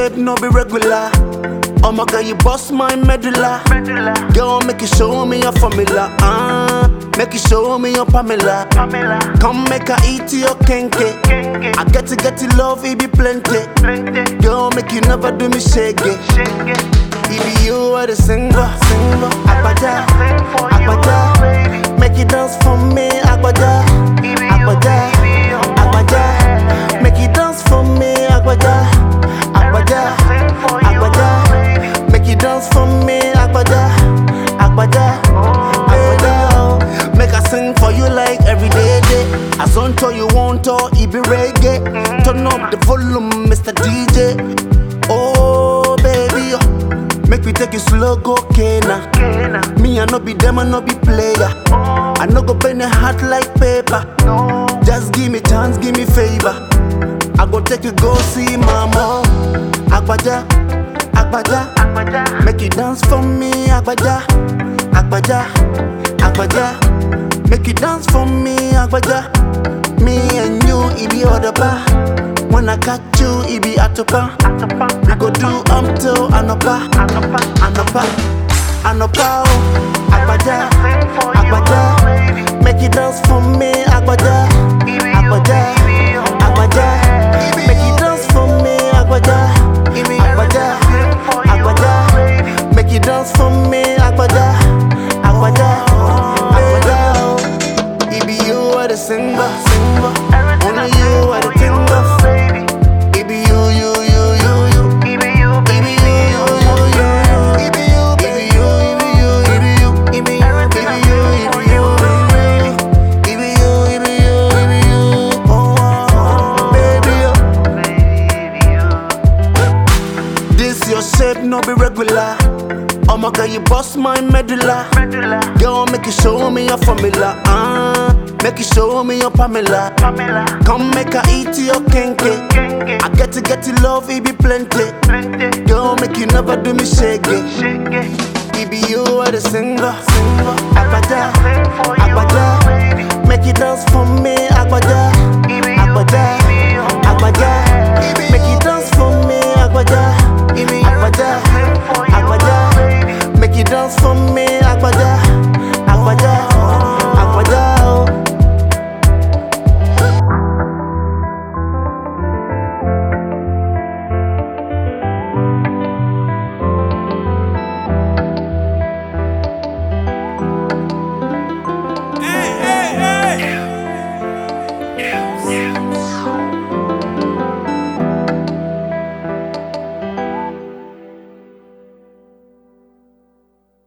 shape no be regular. Oh my God, you bust my medulla. Girl, make you show me your formula. Make you show me your Pamela. Come make her eat your kenke. I get to love, it be plenty. Girl, make you never do me shaggy. It be you are the singer. Agbaja, Agbaja. Make you dance for me, Agbaja, Agbaja, Agbaja. Make you dance for me, Agbaja, Agbaja, Agbaja. Make you dance for me, Agbaja, Agbaja, Agbaja. Make I sing for you like every day. As on to you want to, it be reggae. Turn up the volume, Mr. DJ. Oh baby, make me take you slow, go Kena. Me I no be them, I no be player. I no go bend your heart like paper. Just give me chance, give me favor. I go take you go see mama. Agbaja, Agbaja, make you dance for me, Agbaja, Agbaja, Agbaja. Make you dance for me, Agbaja. Me and you, it be other bar. When I catch you, it be atopa. We go do till Anopa, Anopa, Anopa. Agbaja, Agbaja. Make you dance for me, Agbaja, Agbaja, Agbaja. Make you dance for me, Agbaja, Agbaja, Agbaja. Make you dance for me, Agbaja, Agbaja, Agbaja. It be you are the singer. Only you are the timber. It be you. It be you. It be you. It be you. It be you. It be you. It be you. It be you. It be you. Oh, baby. This your shape no be regular. Oh my God, you bust my medulla. Girl, make you show me your formula. Make you show me your Pamela. Come make her eat your kenke. I get to love, it be plenty. Girl, make you never do me shaggy. It be you are the singer. Agbaja, Agbaja.